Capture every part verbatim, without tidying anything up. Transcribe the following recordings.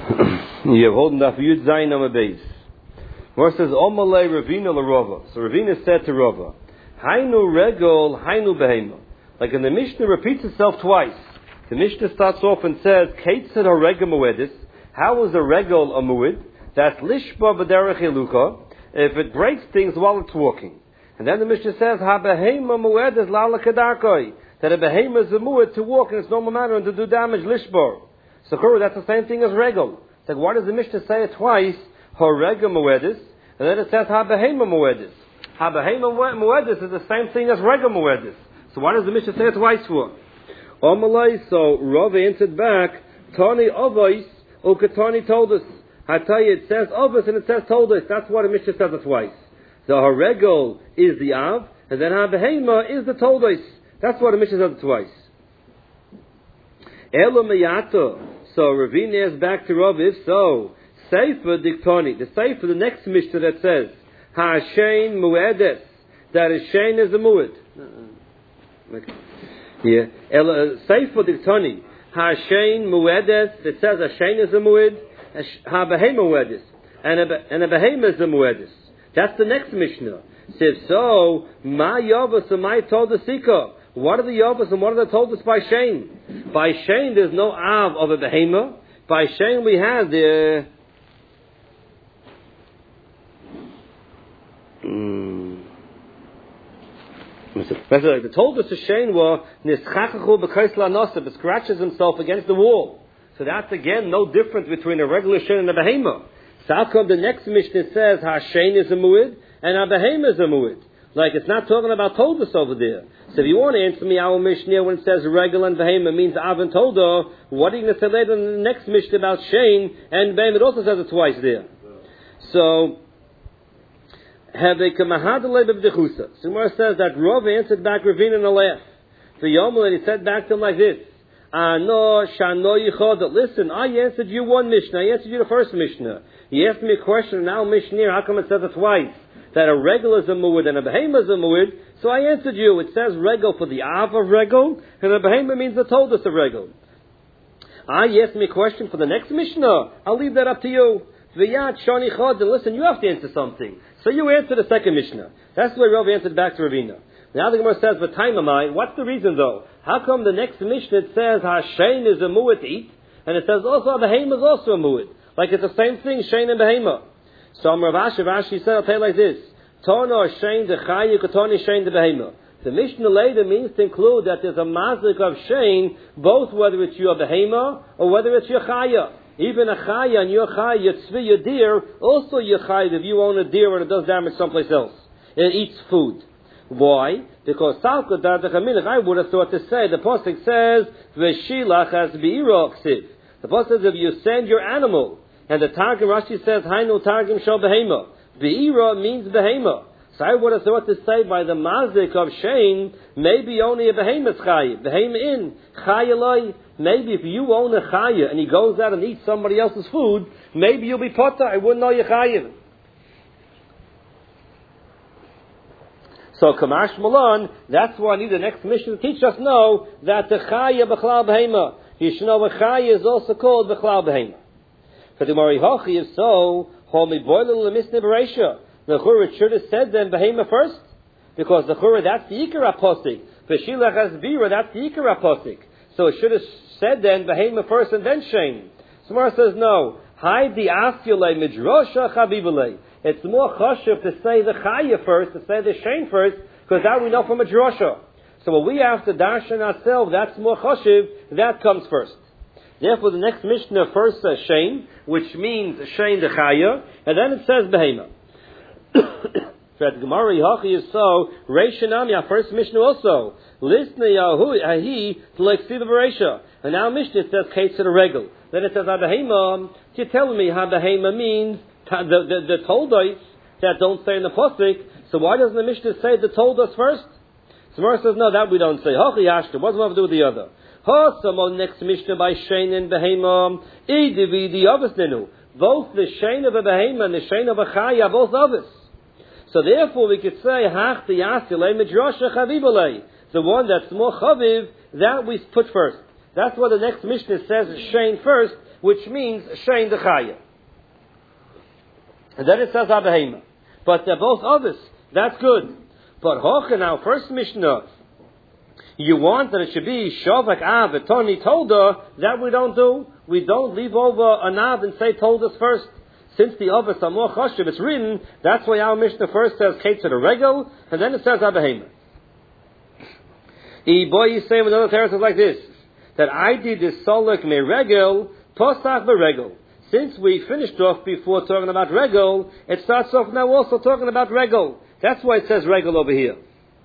You have holding up Yud Zayin on a base. Where it says, Omalei Ravina l'Rava. So Ravina said to Rava, Hainu regol, Hainu behema. Like in the Mishnah repeats itself twice. The Mishnah starts off and says, Keitzad haregel muedis. How is a regol a mued? That's lishba b'derech eluka. If it breaks things while it's walking. And then the Mishnah says, Ha behema muedis lala kedarkoi. That a behema is a mued to walk in its normal manner and to do damage lishba. So that's the same thing as regol. It's like, why does the Mishnah say it twice? Haregel muedis. And then it says, Ha behema muedis. Ha behema muedis is the same thing as regel muedis. So why does the Mishnah say it twice for? Omalai, so Rav answered back, Tani Avos, Ukatani told us. I tell you, it says Avos and it says told us. That's why the Mishnah says it twice. The Haregel is the Av, and then HaBehema is the told us. That's why the Mishnah says it twice. Elo Meyato. So Ravina asks back to Rav, if so, Seifa Diktani. The Seifa, the next Mishnah that says, Ha-Shein Muedes. That is Shein is a Mued. Okay. Yeah. Seifa Diktani. Ha-Shein Muedes. It says Ha-Shein is a Mued. Ha-Behema Muedes. And a Behema is a Muedes. That's the next Mishnah. Says, so, Ma Yavas and Ma Told Sika. What are the Yavas and what are they told us by Shein? By Shein there's no Av of a Behema. By Shein we have the... Mm. The told us to Shein were Nischachachu b'kaisla nosef. It scratches himself against the wall. So that's again no difference between a regular Shein and a Behema. So how come the next Mishnah says Ha-Shein is a Mu'id and Ha-Behema is a Mu'id? Like it's not talking about Toldus over there. So if you want to answer me our Mishnah when it says Regel and Behema means Av and Tolda, what are you going to say later in the next Mishnah about Shein and Behema? It also says it twice there. So have a kamahadalei b'bdechusa. So Gemara says that Rav answered back Ravina in a laugh. The Yomal, and he said back to him like this: Ano shano yichoda. Listen, I answered you one Mishnah. I answered you the first Mishnah. He asked me a question, and now Mishnah, how come it says it twice? That a regel is a mu'id and a behema is a mu'id. So I answered you. It says regel for the av of regel, and a behema means the toldus of regel. I asked me a question for the next Mishnah. I'll leave that up to you. V'yat shani chod. And listen, you have to answer something. So you answer the second Mishnah. That's the way Rav answered back to Ravina. Now the Gemara says, "But time am I?" What's the reason though? How come the next Mishnah it says Ha-Shein is a mu'id to eat, and it says also Behema is also a mu'id? Like it's the same thing, Shein and Behema. So Rav Ashi, Rav Ashi said, "I'll tell you like this: Tono Shein de Chayu, Katoni Shein de Behema." The Mishnah later means to include that there's a mazik of Shein, both whether it's your Behema or whether it's your Chaya. Even a chaya and your chaya, your tzvi, your deer, also your chaya if you own a deer and it does damage someplace else. It eats food. Why? Because salka dardachaminach, I would have thought to say, the pasuk says, v'shilach as be'ira ksiv. The pasuk says, if you send your animal, and the Targum Rashi says, hainu targum shal behema. Be'ira means behema. So I would have thought to say, by the mazik of Shein, maybe only a behema's chaya. Behema in, chaya loy. Maybe if you own a chaya and he goes out and eats somebody else's food, maybe you'll be potter. I wouldn't know you're chayiv. So Kamash Malan, that's why I need the next mission to teach us know that the chaya b'chlal behema. You should know a chaya is also called b'chlal behema. For the Mari Hachi is so, homi boilel lemisne bereisha. The chura should have said then behema first, because the chura that's the ikar apostic. V'shilach asbira that's the ikar apostic. So it should have said then Behema first and then Shein. Samar says no. Hide the asyule midrosha chabibule. It's more chashuv to say the chaya first, to say the Shein first, because that we know from a drosha. So what we have to darshan ourselves, that's more chashuv, that comes first. Therefore the next Mishnah first says Shein, which means Shein the chaya, and then it says Behema. So at Gemara Hachi is so, Reishanami, our first Mishnah also. Listen, Yahu, Ahi, to like see the Bereisha. And now Mishnah says, Kates to the Regel. Then it says, Abahema, you're telling me how Behema means the, the, the Toldos that don't say in the Pasuk. So why doesn't the Mishnah say the Toldos first? So Gemara says, no, that we don't say. Hachi Ashta, what's one to do with the other? Ha, some next Mishnah by Shein and Behema, Idivi, the Avos both the Shein of a Behema and the Shein of a Chaya, both Avos. So therefore we could say, Hach the Yasilei Midrasha Chavibalei. The one that's more Chaviv, that we put first. That's what the next Mishnah says is Shein first, which means shein dechaya. And then it says abehema. But they're both others. That's good. But hoche now, first Mishnah, you want that it should be shavak av etoni tolda. That we don't do. We don't leave over an av and say toldas first. Since the others are more chashiv, it's written. That's why our Mishnah first says kate to the regel, and then it says abehema. E boy, you say with another terrace like this, that I did this solek me regel posach beregel. Since we finished off before talking about regel, it starts off now also talking about regel. That's why it says regel over here.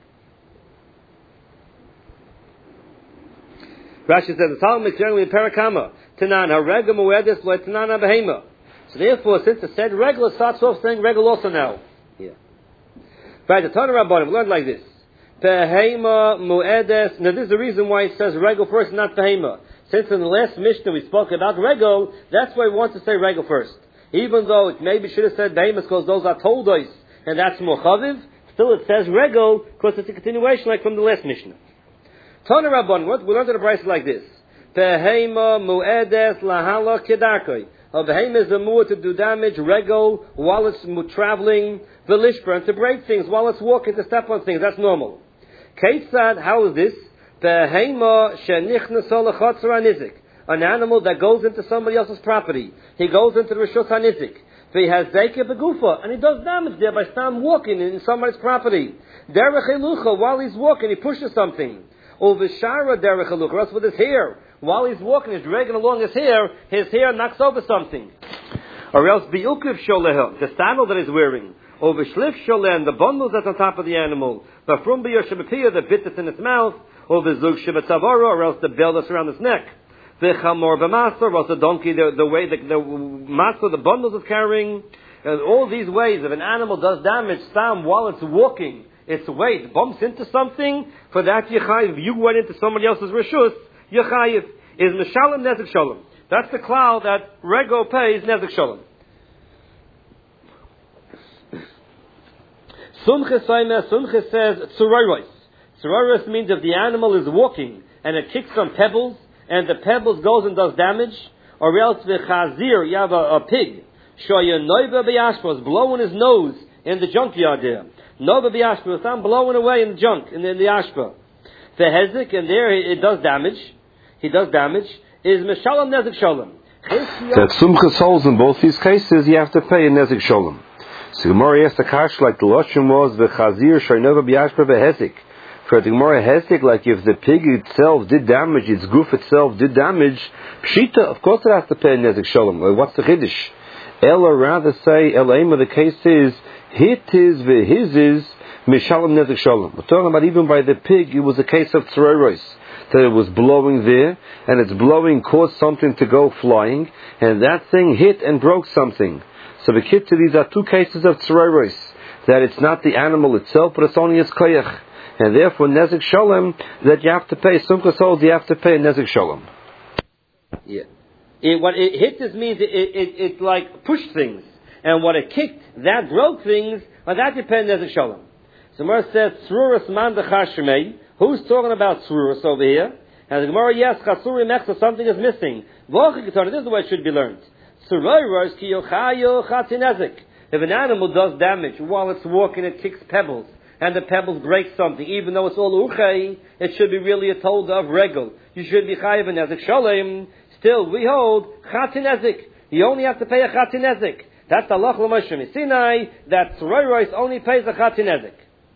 Rashi says the Talmud generally in Parakama Tanan haregel muedes lo tanan abehema. So therefore, since it said regel, it starts off saying regel also now. Yeah. Right, the Tanna Rabbanim learned like this. Behema muedes. Now this is the reason why it says regel first, not behema. Since in the last Mishnah we spoke about regel, that's why we want to say regel first. Even though it maybe should have said behema because those are toldos, and that's more chaviv, still it says regel because it's a continuation like from the last Mishnah. Tanna Rabbanim, we learned the price like this. Behema muedes lahala kedarkoi. A behema is a mu'ah to do damage, regel, while it's traveling, velishber, and to break things, while it's walking, to step on things. That's normal. Keitzad, how is this? Behema shenichnas olachatzar anizik. An animal that goes into somebody else's property. He goes into the rishus hanizik. He has zeike begufa, and he does damage there by stam walking in somebody's property. Derech elucha, while he's walking, he pushes something. Or v'shara derech elucha, or else with his hair. While he's walking, he's dragging along his hair, his hair knocks over something. Or else bi'ukiv sholeha, the sandal that he's wearing. Or v'shlif sholen, the bundles that's on top of the animal. The frum b'yoshemapiyah, the bit that's in its mouth. Or v'zug shibatzavara, or else the bell that's around its neck. V'chamor b'master, or else the donkey, the, the way the, the master, the bundles is carrying. And all these ways, if an animal does damage, stam, while it's walking, its weight bumps into something, for that yichai, if you went into somebody else's rishus, Yechayiv is Meshalem Nezek Shalom. That's the cloud that Rego pays Nezek Shalom. Sumche Saimeh, Sumche says Tzuroros. Tzuroros means if the animal is walking and it kicks on pebbles and the pebbles goes and does damage, or else the Chazir, you have a, a pig, Shoya Noiva B'Yashpa is blowing his nose in the junkyard there. Noiva B'Yashpa is I'm blowing away in the junk, in the, in the Ashpa. The Hezik, and there it does damage. He does damage, is Meshalem Nezek Shalom. That Sumchas holds in both these cases, you have to pay a Nezek Shalom. So Gemara asked the Kash like the Lashon was, the Chazir Shaynova B'Yashpa V'Hesik. For the Gemara Hesik, like if the pig itself did damage, its goof itself did damage, Pshita, of course it has to pay a Nezek Shalom. What's the Chiddush? Ella rather say, El aim of the case is, hit is v'his is, Meshalem Nezek Shalom. We're talking about even by the pig, it was a case of Tzuroros. That it was blowing there, and its blowing caused something to go flying, and that thing hit and broke something. So the kitta, these are two cases of tzuroros, that it's not the animal itself, but it's only its koyach. And therefore, nezek shalom, that you have to pay, sumkas holds, you have to pay nezek shalom. Yeah. It, what it hit this means, it, it, it, it like pushed things. And what it kicked, that broke things, but that depends nezek shalom. So Gemara says, tzuroros man dechar shemei. Who's talking about Tzuros over here? And the Gemara, yes, Chasuri Mechsa, something is missing. This is the way it should be learned. If an animal does damage while it's walking, it kicks pebbles, and the pebbles break something, even though it's all Uchay, it should be really a tolda of regel. You should be Chayiv and Nezek Shalom. Still, we hold Chatinezik. You only have to pay a Chatinezik. That's the Lach L'Moshe Sinai, that Tzuros only pays a Chatinezik.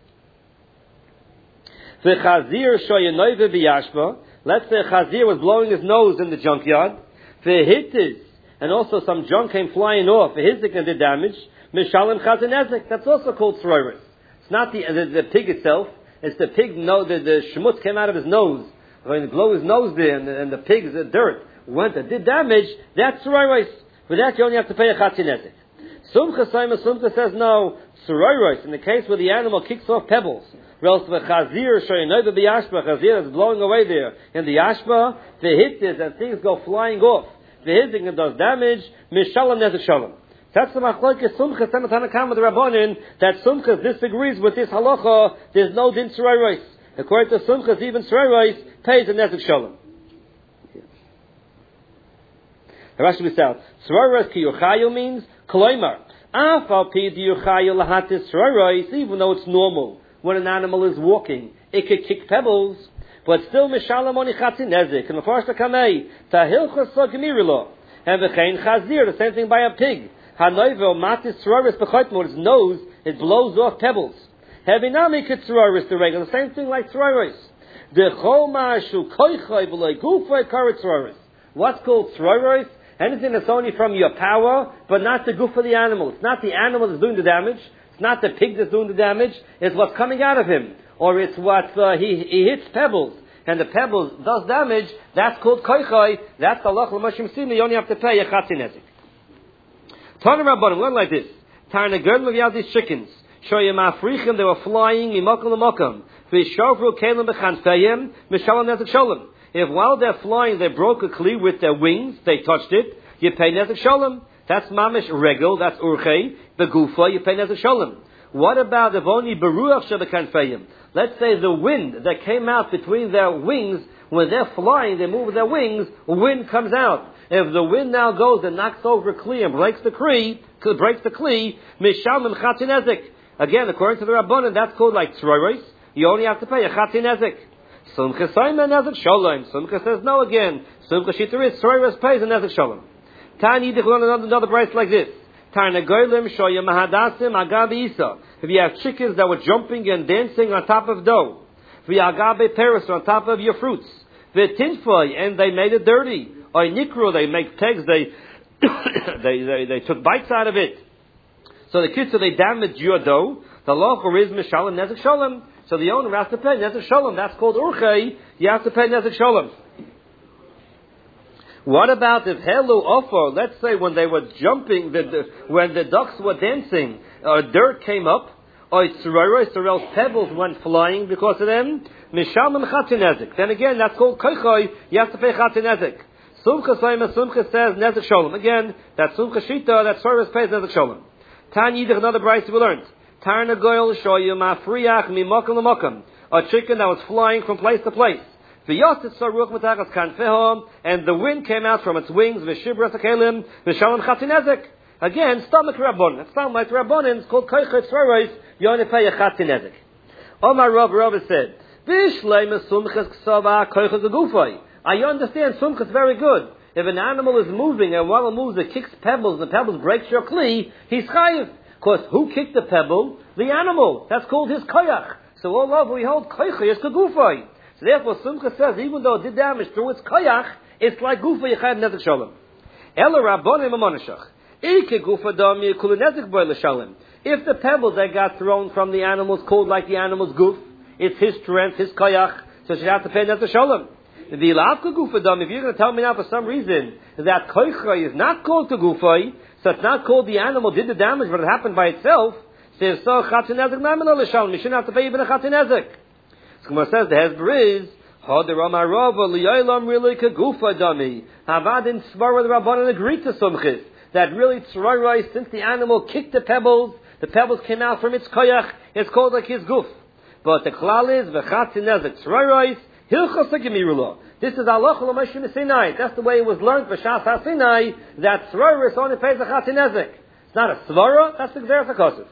The Chazir shoyenoive b'yashba. Let's say Chazir was blowing his nose in the junkyard. The hittis, and also some junk came flying off. The hittik and did damage. Mishalem chazinezek. That's also called tzuroros. It's not the, the the pig itself. It's the pig. No, the the shmutz came out of his nose. When he blew his nose there, and the, and the pig's the dirt went and did damage. That's tzuroros. For that you only have to pay a chazinezek. Sumcha Saima Sumcha says no. Tzuroros, in the case where the animal kicks off pebbles. Else the chazir shoyenoive b'yashba, chazir is blowing away there in the yashba, the hit is and things go flying off. The hitting and does damage, mishalom nezek shalom. That's the machlokes Sumchas and Tanakama the Rabbanin, that Sumchas disagrees with this halacha, there's no din tzuroros. According to Sumchas, even tzuroros pays a nezek shalom. Rashi Bisal. Tzroros ki yuchayu means koloimar. Afal pi di yuchayu lahatis tzroros, even though it's normal when an animal is walking, it could kick pebbles, but still mishalom oni chatzin nezik. And the first kamei tahilchos sagemirilo. And v'chein chazir, the same thing by a pig. Hanoivel matis tzroros b'chotmo, its nose, it blows off pebbles. Hevinami kitzroros, the regular, the same thing like tzroros. The choma shu koichay v'loi gufay karet tzroros. What's called tzroros? Anything that's only from your power, but not the goof of the animal. It's not the animal that's doing the damage. It's not the pig that's doing the damage. It's what's coming out of him. Or it's what uh, he, he hits pebbles. And the pebbles does damage. That's called koichai. That's the lach l'mashim simi. You only have to pay a chatzinezik. Tana Rabbanim, learn like this. Tarna gerdem of these chickens. Shoyim africhim, they were flying, imokam l'mokam. V'shovru kelim b'chanfeyim, mishalom nezik sholem. If while they're flying, they broke a kli with their wings, they touched it, you pay nezik sholem. That's mamish regel, that's urchei. The gufa, you pay nezik sholem. What about if only beruach shebekanfeyim? Let's say the wind that came out between their wings, when they're flying, they move their wings, wind comes out. If the wind now goes and knocks over a kli and breaks the kli, breaks the kli, mishalem chatzinezik. Again, according to the Rabbanan, that's called like tzroros. You only have to pay a chatzinezik. Sumcha Saima Nezik Sholem. Sumcha says no again. Sumcha Shitaris Tzroros pays a Nezik Sholem. Tani Yidich learn another, another price like this. Tarna Goylim Shoya Mahadasim Agabe Isa. If you have chickens that were jumping and dancing on top of dough, V'Agabe Paris on top of your fruits, V'Tinfoy and they made it dirty, or Nikru they make pegs, they they, they they took bites out of it. So the kids, so they damaged your dough. The law is Mishalem Nezik Sholem. So the owner has to pay nezik sholem. That's called urchei. You have to pay nezik sholem. What about if helu offer? Let's say when they were jumping, the, the, when the ducks were dancing, uh, dirt came up, or tzroros, or else pebbles went flying because of them. Mishalem chatzinezik. Then again, that's called koichoi. You have to pay chatzinezik. Sumcha Saima Sumcha says nezik sholem. Again, that sumcha shita, that tzroros pays nezik sholem. Tan Yidich, another brayso we learned. Tarna goyel shoyim afriach mimokam l'mokam. A chicken that was flying from place to place. V'yotzit saruch mitachas kanfehom, and the wind came out from its wings. V'shibras akelim v'shalom chatzinezik. Again, stomach rabbonin. It sounds like rabbonin. It's called koichet tzroros. You only pay a chatzinezik. Omar Rav Rav said, V'shleim sumchas ksava koichet agufay. I understand sumchas is very good. If an animal is moving and while it moves it kicks pebbles and the pebbles breaks your kli, he's chayiv. Because who kicked the pebble? The animal. That's called his koyach. So all over we hold koyach is kagufay. So therefore Simcha says even though it did damage through its koyach, it's like gufay yichayv nezik shalom. Ela rabbonim amonashach. Ike gufa dam yikulu nezik boy l'shalom. If the pebble that got thrown from the animal is called like the animal's goof, it's his strength, his koyach, so she has to pay nezik shalom. The ilafka gufa dam, if you're going to tell me now for some reason that koyach is not called kagufay, so it's not called the animal did the damage, but it happened by itself. Says so chatzinezik mamino l'shalom. You shouldn't have to pay even a chatzinezik. So Gemara says the hezber is hader amar Rava liyolam really kagufa dami. Havad in svara the Rabbanan agreed to sumchis that really tzroros, since the animal kicked the pebbles, the pebbles came out from its koyach. It's called like his goof. But the klal is v'chatzinezik tzroros hilchos hagemirula. This is Allah l'mashim Sinai. That's the way it was learned for Shas HaSinai, that tzroros only pays a chatzinezik. It's not a svara, that's the Gzeres HaKosov.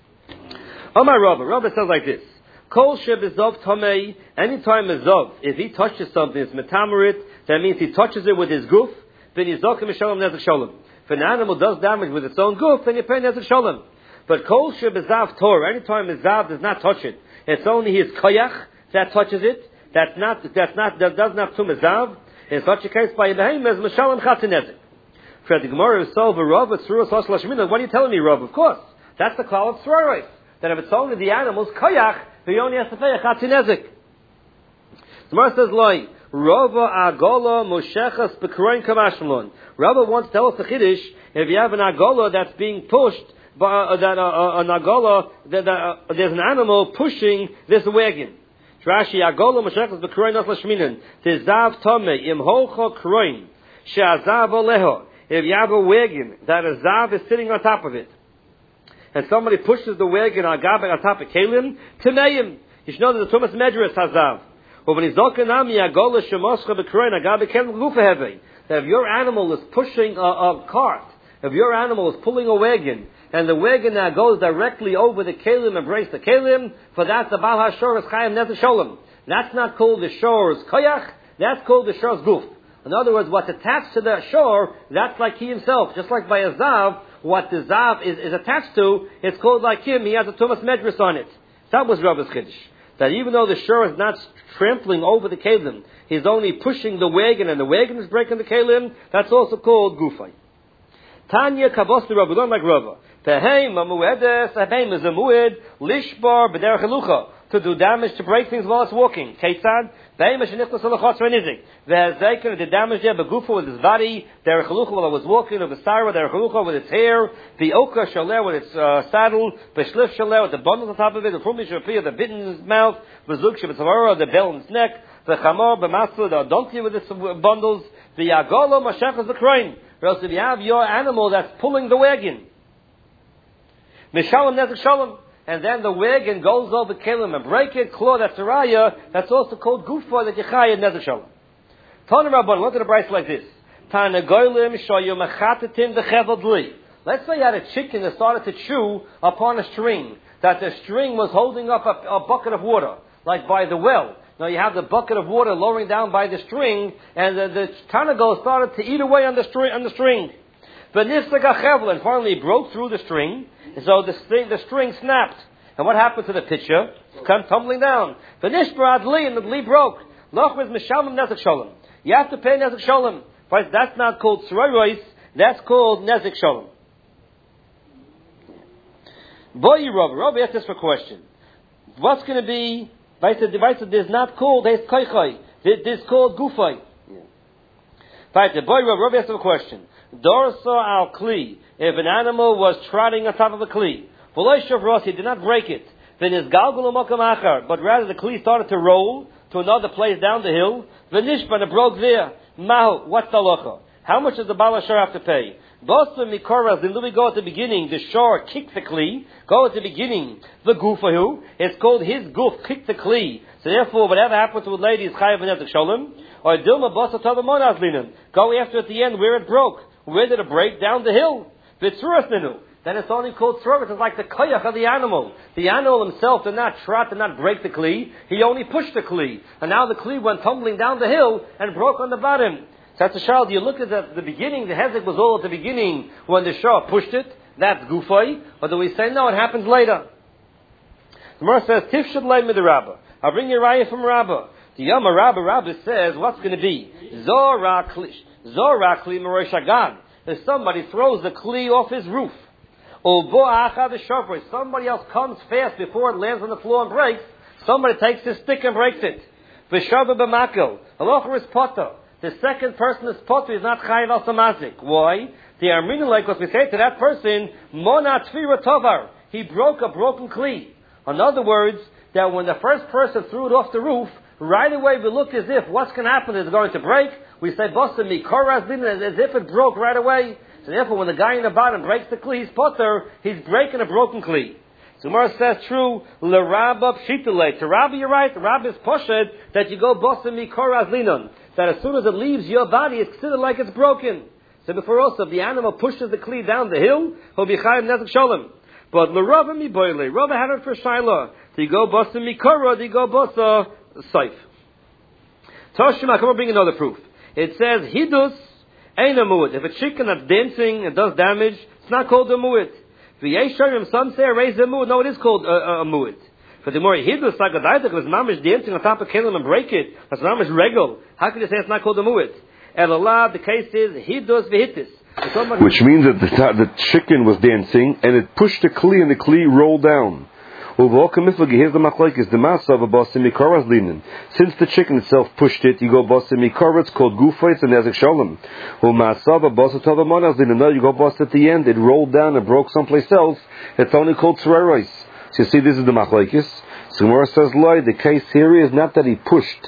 Omar Rabba, Rabba says like this. Kol shebizov tomei, anytime a zov, if he touches something, it's metamarit, that means he touches it with his goof, then he's zokim mishalom nezik sholem. If an animal does damage with its own goof, then you pay nezik sholem. But kol shebizav tor, anytime a zav does not touch it, it's only his koyach that touches it, That's not, that's not, that does not tum zav. In such a case, by Yebehem, as Mishalem Chatzinezik. For the Gemara is so, Rav, it's Tzroros Lashmina. What are you telling me, Rav? Of course. That's the call of Tzroros. That if it's only the animals, Koyach, he only has to pay a Chatzinezik. The Gemara says, Loi, Rava Agola Moshechas Bekroin Kamashmalon. Rava wants to tell us the Chiddush, if you have an Agola that's being pushed, by, uh, that, uh, uh, an Agola, that, uh, there's an animal pushing this wagon. Rashi Agola Mashachas Bekroin Nas Lashminin Tizav Tome Imholcho Kroin Sheazav Oleho. If you have a wagon that a zav is sitting on top of it, and somebody pushes the wagon on Gabe on top of Kalim, Tameim. You should know that the Tumas Medras Hazav. But when he's Zokanami Agola Shemoscha Bekroin Agabe Kalim Gufa Heve. that if your animal is pushing a, a cart, if your animal is pulling a wagon, and the wagon now goes directly over the kelim and breaks the kelim, for that the Baal HaShor is Chayim Nezek Sholem. That's not called the shor's koyach, that's called the shor's guf. In other words, what's attached to the shor, that's like he himself. Just like by a zav, what the zav is, is attached to, it's called like him, he has a Tumas Medris on it. That was Rabbi's Chiddush. That even though the shor is not trampling over the kelim, he's only pushing the wagon and the wagon is breaking the kelim, that's also called gufay. Tanya kabos the Rabbi, don't like Rabbi. Teheim amuedes, aheim is a mued, lishbar b'derech elucha, to do damage, to break things while it's walking. Keitzad, beheim shenichnas alachos v'nizik. V'hezeiken, the damage there, begufa with his body, derech elucha while it was walking, or b'sara, derech elucha with its hair, v'oka shaleh with its uh, saddle, v'shlif shaleh with the bundles on top of it, v'fumi shapiyah, the bit in his mouth, v'zuk shabitzavara, the bell in its neck, v'chamor b'masla, the donkey with its bundles, v'yagolo mashachas the crane. Or else if you have your animal that's pulling the wagon, Mishalom Nezek Shalom, and then the wagon goes over kelim and break it, claw, that's a raya, that's also called gufa, that Yechayah Nezek Shalom. Tana Rabban, look at the price like this. Tana Goylim Shoyu Mechatatim V'Chevel Dli. Let's say you had a chicken that started to chew upon a string, that the string was holding up a, a bucket of water, like by the well. Now you have the bucket of water lowering down by the string, and the, the Tanago started to eat away on the string, on the string. But Nisagachevel, and finally broke through the string, and so the string, the string snapped. And what happened to the pitcher? It came tumbling down. The Nishbar Adli, and the Dli broke. Loch was Mishalom Nezek Shalom. You have to pay Nezek Shalom. But that's not called Tzroirois, that's called Nezek Shalom. Boy, Rabbi, Rabbi asked this for a question. What's going to be, the device that is not called Hes Koichai, this is called Gufai. Right, the boy, Rabbi, Rabbi asked a question. Dorsa al Kli, if an animal was trotting on top of a Kli, V'loishav Ross, he did not break it, then his Galgul Mokam Achar, but rather the Kli started to roll to another place down the hill, V'nishban, it broke there. Mahu, what's the halacha? How much does the Baal HaShor have to pay? Bosa Mikoras, then we go at the beginning, the shor kicked the Kli, go at the beginning, the Gufahu, it's called his Guf, kicked the Kli, so therefore whatever happens with lady is Chayav Nezek Shalom, or Dilma Bosa Tadamonaz Linim, go after at the end where it broke. Where did it break? Down the hill. Vitzuras Ninu. Then it's only called tzurah. It's like the koyach of the animal. The animal himself did not trot, did not break the kli. He only pushed the kli. And now the kli went tumbling down the hill and broke on the bottom. So that's a child. You look at the, the beginning, the hezek was all at the beginning when the shah pushed it. That's gufay. Or do we say, no, it happens later? The Gemara says, Tifshad lay me the Rabbah. I'll bring you a raya from Rabbah. The Yama Rabbah Rabbah says, what's going to be? Zorah kli. Zorah kli merosh hagag. If somebody throws the kli off his roof, or somebody else comes fast before it lands on the floor and breaks, somebody takes his stick and breaks it. V'shava b'makel. Halacha is potter. The second person is potter, is not chayiv al samazik. Why? The Armenian, like what we say to that person, mona tfira tovar. He broke a broken kli. In other words, that when the first person threw it off the roof, right away we look as if what's going to happen is going to break. We say, Bosa mi koraz din, as if it broke right away. So therefore, when the guy in the bottom breaks the kli, he's potter, he's breaking a broken kli. So Gemara says, true, l'rabba pshitale. To Rabbi, you're right. Rabbi is poshed that you go Bosa mi koraz linon. That as soon as it leaves your body, it's considered like it's broken. So before also, if the animal pushes the kli down the hill, he'll be chayiv nezek shalom. But l'rabba mi boile. Rabbi had it for Shiloh. Do you go Bosa mi korah, do you go Bosa saif? Toshima, come on, bring another proof. It says, Hidus ain't a mu'id. If a chicken that's dancing and does damage, it's not called a mu'id. V'yesharim, some say raise a mu'id. No, it is called a, a, a mu'id. For the more Hidus, like a daitek, was mamish dancing on top of kelim and break it. That's mamish regal. How can you say it's not called a mu'id? El Allah, the case is Hidus v'hitis. Which means that the, the chicken was dancing and it pushed the kli and the kli rolled down. Here's the machlokes, the masa of a bosa mikoras linen. Since the chicken itself pushed it, you go bosa mikora, it's called gufa, it's a nezek shalom. Well, masa of a bosa tavamonas linen, no, you go bosa at the end, it rolled down and broke someplace else, it's only called tzrerois. So you see, this is the machlokes. So Gemara says, Loi, the case here is not that he pushed